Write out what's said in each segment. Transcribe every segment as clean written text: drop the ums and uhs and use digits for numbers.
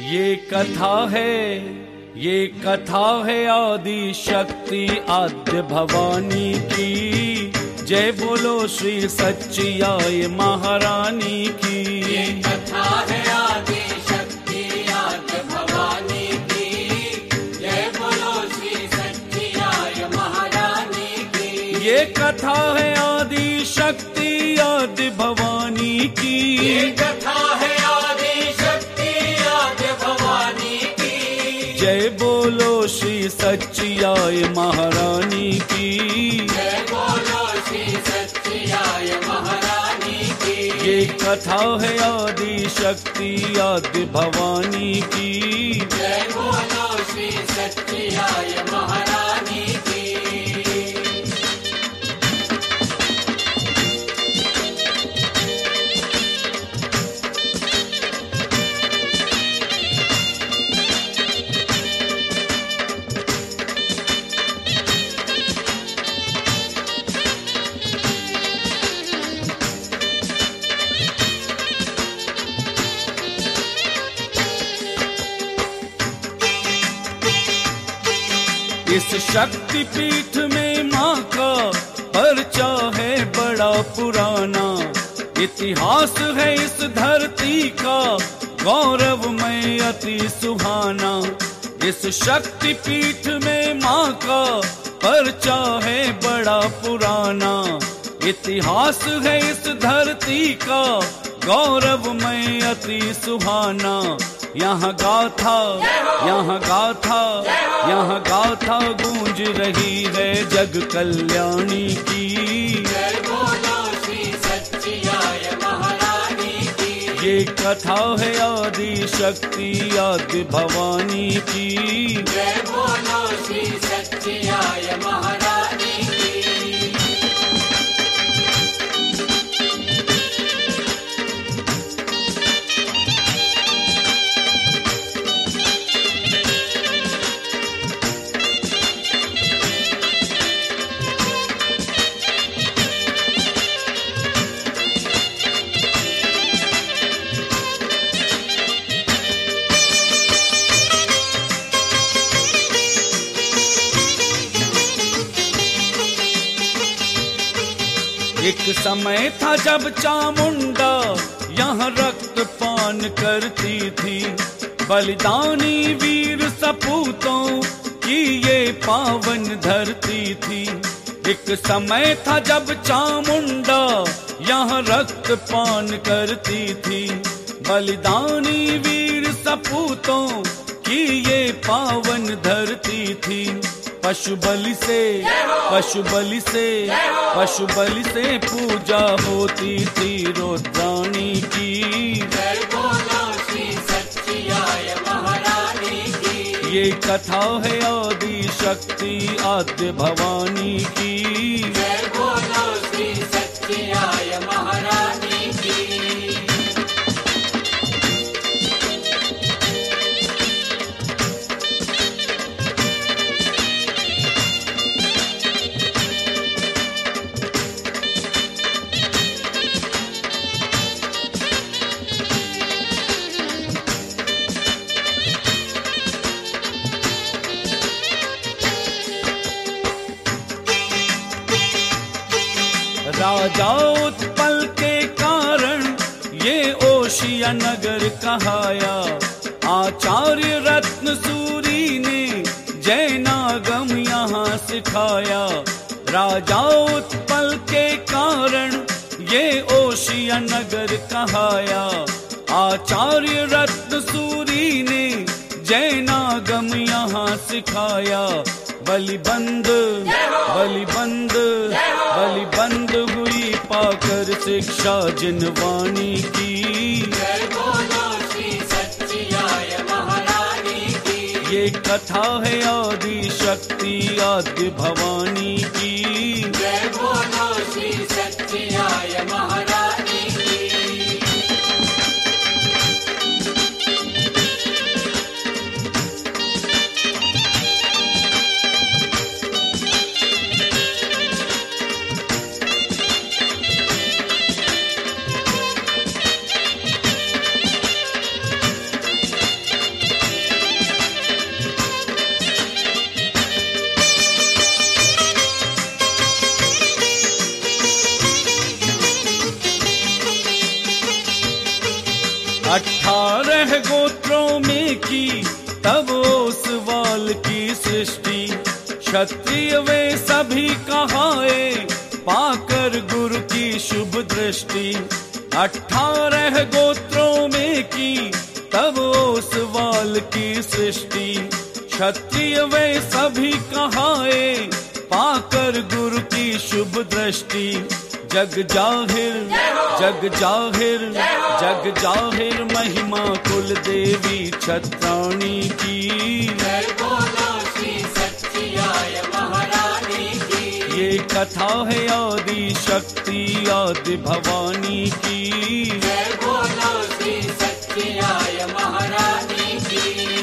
ये कथा है आदि शक्ति आद्य भवानी की। जय बोलो श्री सच्चियाय महारानी की। ये कथा है आदि शक्ति आद्य भवानी की। जय बोलो श्री सच्चियाय महारानी की। ये कथा है आदि शक्ति आद्य भवानी की। ये कथा है आदि शक्ति आद्य भवानी की। जय बोलो श्री सच्चियाय महारानी की। जय बोलो श्री सच्चियाय महारानी की। ये कथा है आदि शक्ति आद्य भवानी की। जय बोलो श्री सच्चियाय महारानी की। इस शक्ति पीठ में माँ का पर्चा है बड़ा पुराना। इतिहास है इस धरती का गौरवमय अति सुहाना। इस शक्ति पीठ में माँ का पर्चा है बड़ा पुराना। इतिहास है इस धरती का गौरवमय अति सुहाना। यहाँ गाथा गूंज रही है जग कल्याणी की। जय बोलो श्री सच्चियाय महारानी की। ये कथा है आदि शक्ति आद्य भवानी की। जय बोलो श्री सच्चियाय महारानी की। एक समय था जब चामुंडा यहाँ रक्तपान करती थी। बलिदानी वीर सपूतों की ये पावन धरती थी। एक समय था जब चामुंडा यहाँ रक्तपान करती थी। बलिदानी वीर सपूतों की ये पावन धरती थी। पशु बलि से पूजा होती थी रुद्राणी की। जय बोलो श्री सच्चियाय महारानी की। ये कथा है आदि शक्ति आद्य भवानी की। जय बोलो श्री सच्चियाय महारानी की। राजा उत्पल के कारण ये ओशिया नगर कहाया। आचार्य रत्न सूरी ने जैनागम यहाँ सिखाया। राजा उत्पल के कारण ये ओशिया नगर कहाया। आचार्य रत्न सूरी ने जैनागम यहाँ सिखाया। बलिबंद हुई पाकर शिक्षा जिनवानी की। जय बोलो श्री सच्चियाय महारानी की। ये कथा है आदि शक्ति आद्य भवानी की। जय बोलो श्री सच्चियाय महारानी की। की तब ओसवाल की सृष्टि। क्षत्रिय वे सभी कहाए पाकर गुरु की शुभ दृष्टि। 18 गोत्रों में की तब ओसवाल की सृष्टि। क्षत्रिय वे सभी कहाए पाकर गुरु की शुभ दृष्टि। जग जाहिर जग जाहिर जग जाहिर महिमा कुल देवी छत्राणी की। जय बोलो श्री सच्चियाय महारानी की। ये कथा है आदि शक्ति आदि भवानी की। जय बोलो श्री सच्चियाय महारानी की।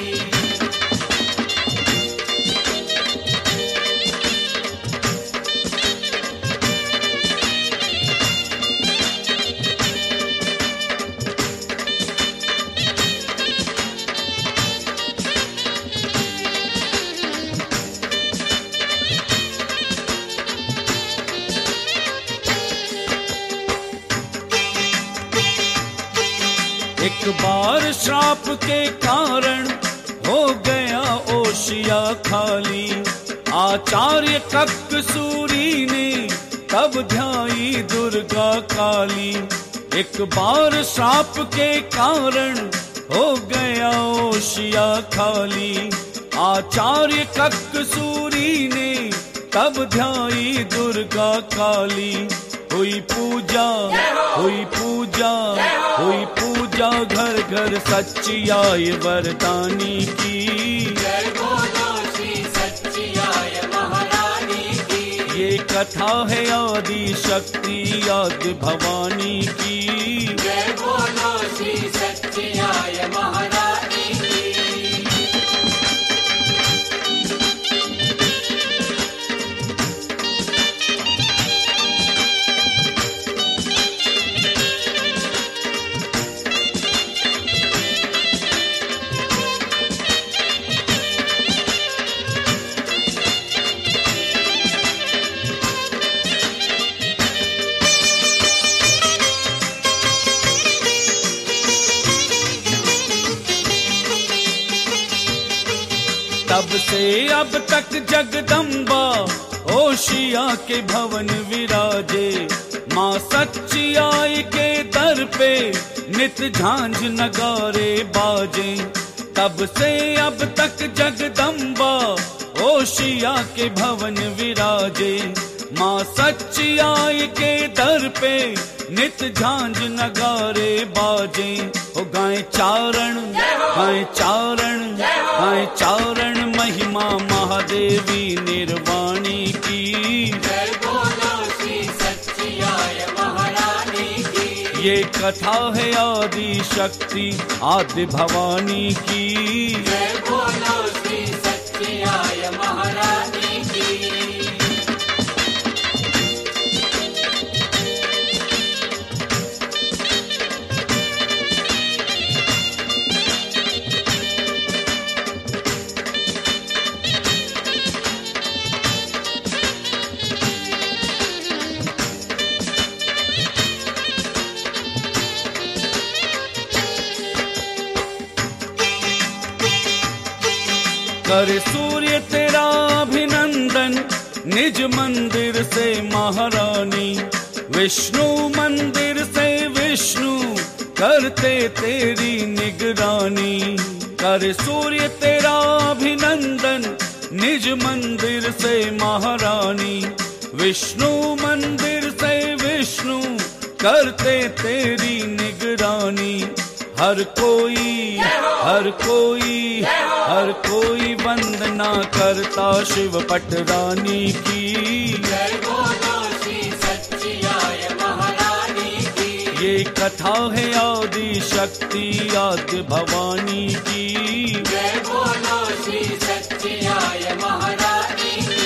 एक बार श्राप के कारण हो गया ओशिया खाली। आचार्य ककसूरी ने तब ध्याई दुर्गा काली। एक बार श्राप के कारण हो गया ओशिया खाली। आचार्य ककसूरी ने तब ध्याई दुर्गा काली। हुई पूजा हुई पूजा हुई पूजा घर घर सच्चियाय वरदानी की। जय बोलो श्री सच्चियाय महारानी की। ये कथा है आदि शक्ति आदि भवानी की। जय बोलो श्री सच्चियाय महारानी की। तब से अब तक जगदम्बा ओशिया के भवन विराजे। माँ सच्चियाई के दर पे नित झांझ नगारे बाजे। तब से अब तक जगदम्बा ओशिया के भवन विराजे। माँ सच्चियाई के दर पे नित झांझ नगारे बाजे। ओ गाय चारण गाय चारण गाय चारण महिमा महादेवी निर्वाणी की। जय बोलो श्री सच्चियाय महारानी की। ये कथा है आदि शक्ति आदि भवानी की। जय बोलो श्री सच्चियाय महारानी की। करे सूर्य तेरा अभिनंदन निज मंदिर से महारानी। विष्णु मंदिर से विष्णु करते तेरी निगरानी। करे सूर्य तेरा अभिनंदन निज मंदिर से महारानी। विष्णु मंदिर से विष्णु करते तेरी निगरानी। हर कोई हर कोई हर कोई वंदना करता शिव पटरानी की। जय बोलो श्री सच्चियाय महारानी की। ये कथा है आदि शक्ति आदि भवानी की। जय बोलो श्री सच्चियाय महारानी की।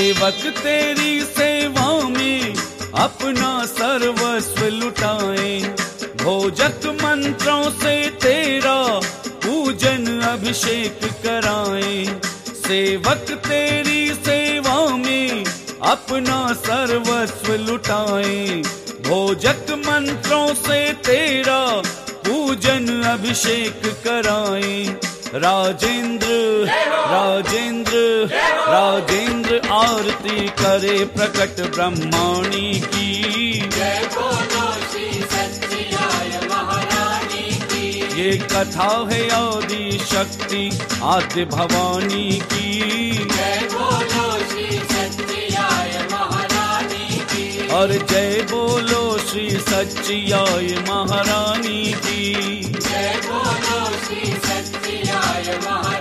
सेवक तेरी सेवा में अपना सर्वस्व लुटाए, भोजक मंत्रों से तेरा पूजन अभिषेक कराए। सेवक तेरी सेवा में अपना सर्वस्व लुटाए, भोजक मंत्रों से तेरा पूजन अभिषेक कराए। राजेंद्र राजेंद्र राजेंद्र आरती करे प्रकट ब्रह्माणी की। जय बोलो श्री सच्चिदाय महारानी की। ये कथा है आदि शक्ति आद्य भवानी की। जय बोलो श्री सच्चिदाय महारानी की। और जय बोलो श्री सच्चिदाय महारानी की। जय बोलो श्री सच्चिदाय महारानी